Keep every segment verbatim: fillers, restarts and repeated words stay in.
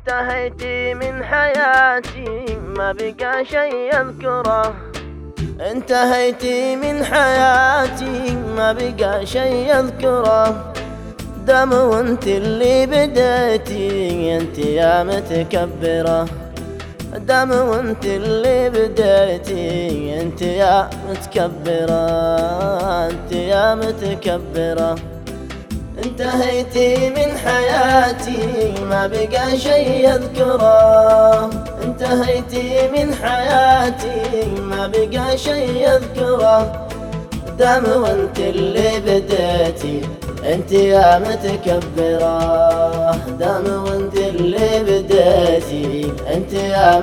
انتهيتي من حياتي ما بقى شي اذكره. انتهيتي من حياتي ما بقى شي اذكره. دام وانت اللي بديتي انت يا متكبرة. دام وانت اللي بديتي انت يا متكبرة. انت يا متكبرة. انتهيتي من حياتي ما بقى شي اذكره. انتهيتي من حياتي ما بقى شي اذكره. دام وانت اللي بديتي انت يا متكبرة. دام وانت اللي بديتي انت يا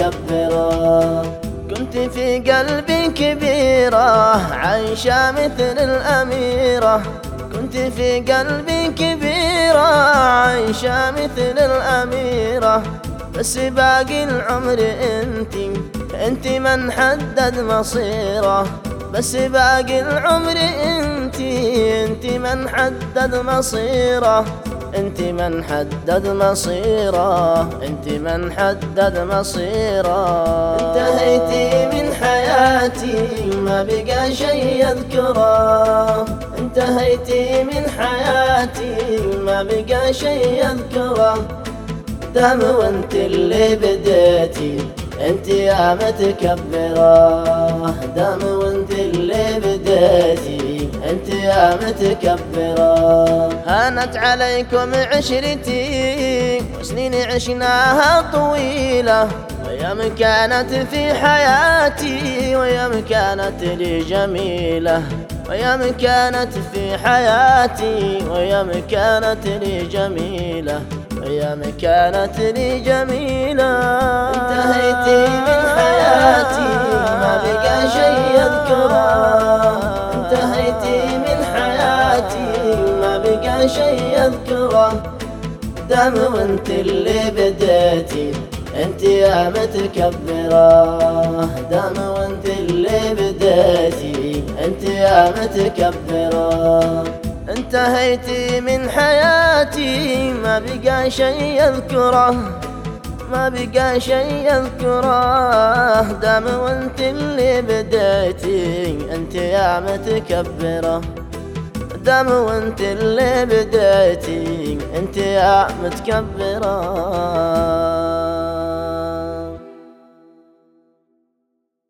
متكبرة. كنت في قلبي كبيرة عايشة مثل الأميرة. كنت في قلبي كبيرة عايشة مثل الأميرة. بس باقي العمر انتي انتي من حدد مصيره. بس باقي العمر انتي انتي من حدد مصيره. انتي من حدد مصيره. انتي من حدد مصيره. انتهيتي من حياتي ما بقى شي اذكره. انتهيتي من حياتي ما بقى شي اذكره. دام وانت اللي بديتي انت يا متكبرة. دام وانت اللي بديتي انت يا متكبرة. هانت عليكم عشرتي وسنين عشناها طويلة. ويوم كانت في حياتي ويوم كانت لي جميلة. ويوم كانت في حياتي ويوم كانت لي جميلة. أيام كانت لي جميلة. انتهيتي من حياتي ما بقى شي أذكره. انتهيتي من حياتي ما بقى شي أذكره. دام وانت اللي بديتي انت يا متكبرة. دام وانت اللي بديتي انت يا متكبرة. انتهيتي من حياتي ما بقى شي اذكره. ما بقى شي اذكره. دام وانت اللي بديتي انت يا متكبرة. دام وانت اللي بديتي انت يا متكبرة.